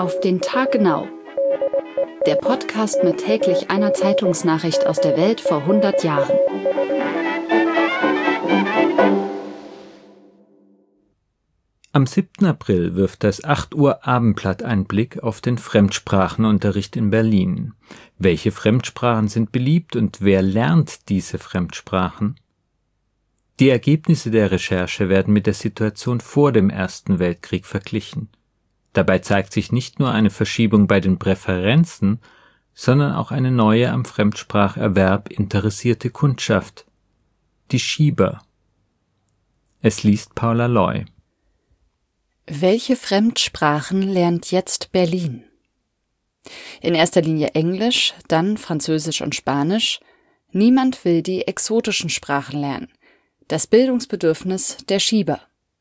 Auf den Tag genau. Der Podcast mit täglich einer Zeitungsnachricht aus der Welt vor 100 Jahren. Am 7. April wirft das 8 Uhr Abendblatt einen Blick auf den Fremdsprachenunterricht in Berlin. Welche Fremdsprachen sind beliebt und wer lernt diese Fremdsprachen? Die Ergebnisse der Recherche werden mit der Situation vor dem Ersten Weltkrieg verglichen. Dabei zeigt sich nicht nur eine Verschiebung bei den Präferenzen, sondern auch eine neue am Fremdspracherwerb interessierte Kundschaft, die Schieber. Es liest Paula Loy. Welche Fremdsprachen lernt jetzt Berlin? In erster Linie Englisch, dann Französisch und Spanisch. Niemand will die exotischen Sprachen lernen. Das Bildungsbedürfnis der Schieber.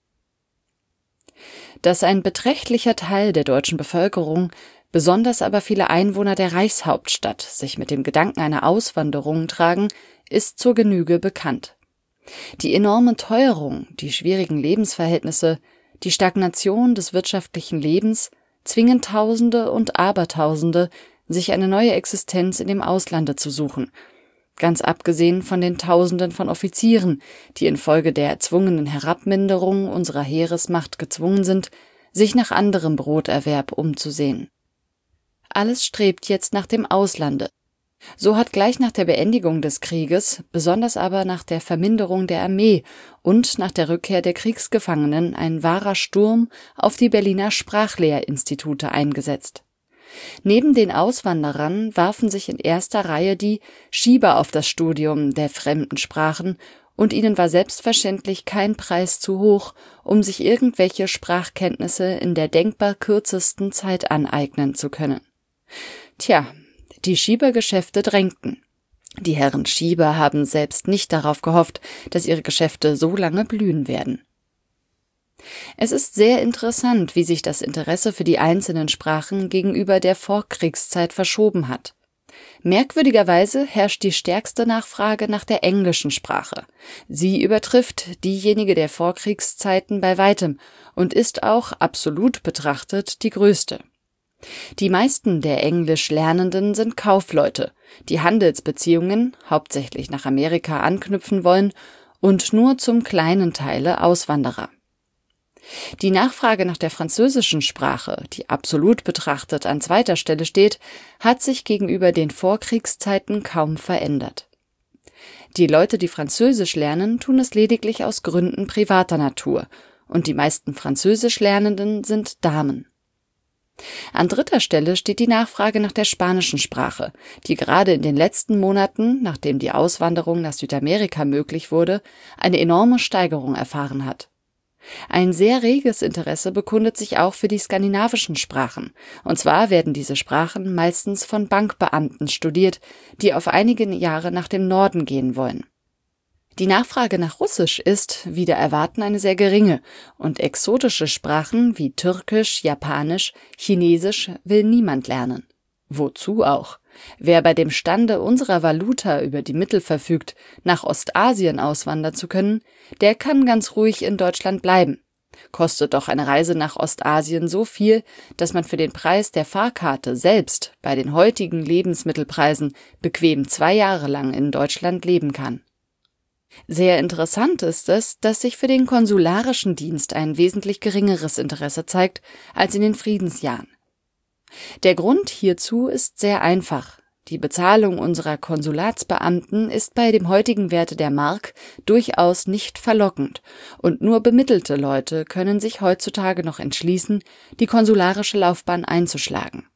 Dass ein beträchtlicher Teil der deutschen Bevölkerung, besonders aber viele Einwohner der Reichshauptstadt, sich mit dem Gedanken einer Auswanderung tragen, ist zur Genüge bekannt. Die enorme Teuerung, die schwierigen Lebensverhältnisse, die Stagnation des wirtschaftlichen Lebens zwingen Tausende und Abertausende, sich eine neue Existenz in dem Auslande zu suchen, ganz abgesehen von den Tausenden von Offizieren, die infolge der erzwungenen Herabminderung unserer Heeresmacht gezwungen sind, sich nach anderem Broterwerb umzusehen. Alles strebt jetzt nach dem Auslande. So hat gleich nach der Beendigung des Krieges, besonders aber nach der Verminderung der Armee und nach der Rückkehr der Kriegsgefangenen ein wahrer Sturm auf die Berliner Sprachlehrinstitute eingesetzt. Neben den Auswanderern warfen sich in erster Reihe die Schieber auf das Studium der fremden Sprachen, und ihnen war selbstverständlich kein Preis zu hoch, um sich irgendwelche Sprachkenntnisse in der denkbar kürzesten Zeit aneignen zu können. Tja, die Schiebergeschäfte drängten. Die Herren Schieber haben selbst nicht darauf gehofft, dass ihre Geschäfte so lange blühen werden. Es ist sehr interessant, wie sich das Interesse für die einzelnen Sprachen gegenüber der Vorkriegszeit verschoben hat. Merkwürdigerweise herrscht die stärkste Nachfrage nach der englischen Sprache. Sie übertrifft diejenige der Vorkriegszeiten bei weitem und ist auch absolut betrachtet die größte. Die meisten der Englisch Lernenden sind Kaufleute, die Handelsbeziehungen, hauptsächlich nach Amerika, anknüpfen wollen, und nur zum kleinen Teile Auswanderer. Die Nachfrage nach der französischen Sprache, die absolut betrachtet an zweiter Stelle steht, hat sich gegenüber den Vorkriegszeiten kaum verändert. Die Leute, die Französisch lernen, tun es lediglich aus Gründen privater Natur, und die meisten Französisch Lernenden sind Damen. An dritter Stelle steht die Nachfrage nach der spanischen Sprache, die gerade in den letzten Monaten, nachdem die Auswanderung nach Südamerika möglich wurde, eine enorme Steigerung erfahren hat. Ein sehr reges Interesse bekundet sich auch für die skandinavischen Sprachen, und zwar werden diese Sprachen meistens von Bankbeamten studiert, die auf einige Jahre nach dem Norden gehen wollen. Die Nachfrage nach Russisch ist, wider Erwarten, eine sehr geringe, und exotische Sprachen wie Türkisch, Japanisch, Chinesisch will niemand lernen. Wozu auch? Wer bei dem Stande unserer Valuta über die Mittel verfügt, nach Ostasien auswandern zu können, der kann ganz ruhig in Deutschland bleiben. Kostet doch eine Reise nach Ostasien so viel, dass man für den Preis der Fahrkarte selbst bei den heutigen Lebensmittelpreisen bequem 2 Jahre lang in Deutschland leben kann. Sehr interessant ist es, dass sich für den konsularischen Dienst ein wesentlich geringeres Interesse zeigt als in den Friedensjahren. Der Grund hierzu ist sehr einfach. Die Bezahlung unserer Konsulatsbeamten ist bei dem heutigen Wert der Mark durchaus nicht verlockend, und nur bemittelte Leute können sich heutzutage noch entschließen, die konsularische Laufbahn einzuschlagen.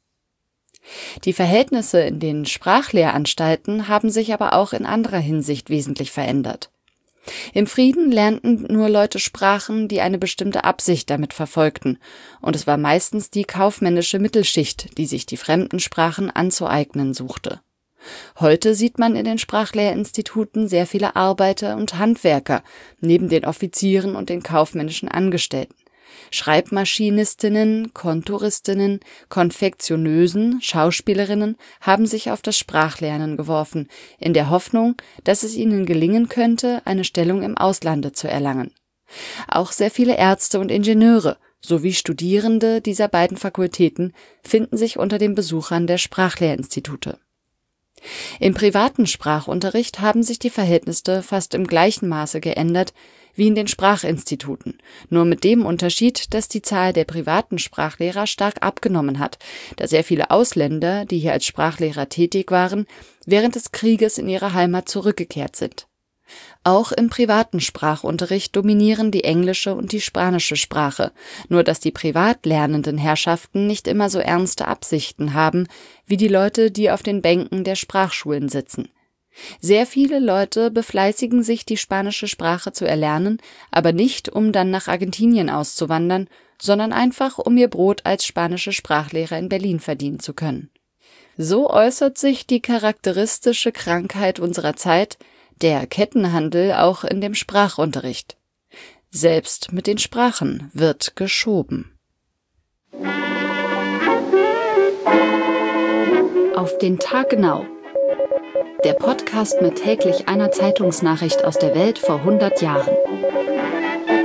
Die Verhältnisse in den Sprachlehranstalten haben sich aber auch in anderer Hinsicht wesentlich verändert. Im Frieden lernten nur Leute Sprachen, die eine bestimmte Absicht damit verfolgten, und es war meistens die kaufmännische Mittelschicht, die sich die fremden Sprachen anzueignen suchte. Heute sieht man in den Sprachlehrinstituten sehr viele Arbeiter und Handwerker, neben den Offizieren und den kaufmännischen Angestellten. Schreibmaschinistinnen, Kontoristinnen, Konfektioneusen, Schauspielerinnen haben sich auf das Sprachlernen geworfen, in der Hoffnung, dass es ihnen gelingen könnte, eine Stellung im Auslande zu erlangen. Auch sehr viele Ärzte und Ingenieure, sowie Studierende dieser beiden Fakultäten finden sich unter den Besuchern der Sprachlehrinstitute. Im privaten Sprachunterricht haben sich die Verhältnisse fast im gleichen Maße geändert wie in den Sprachinstituten, nur mit dem Unterschied, dass die Zahl der privaten Sprachlehrer stark abgenommen hat, da sehr viele Ausländer, die hier als Sprachlehrer tätig waren, während des Krieges in ihre Heimat zurückgekehrt sind. Auch im privaten Sprachunterricht dominieren die englische und die spanische Sprache, nur dass die privat lernenden Herrschaften nicht immer so ernste Absichten haben, wie die Leute, die auf den Bänken der Sprachschulen sitzen. Sehr viele Leute befleißigen sich, die spanische Sprache zu erlernen, aber nicht, um dann nach Argentinien auszuwandern, sondern einfach, um ihr Brot als spanische Sprachlehrer in Berlin verdienen zu können. So äußert sich die charakteristische Krankheit unserer Zeit, der Kettenhandel, auch in dem Sprachunterricht. Selbst mit den Sprachen wird geschoben. Auf den Tag genau. Der Podcast mit täglich einer Zeitungsnachricht aus der Welt vor 100 Jahren.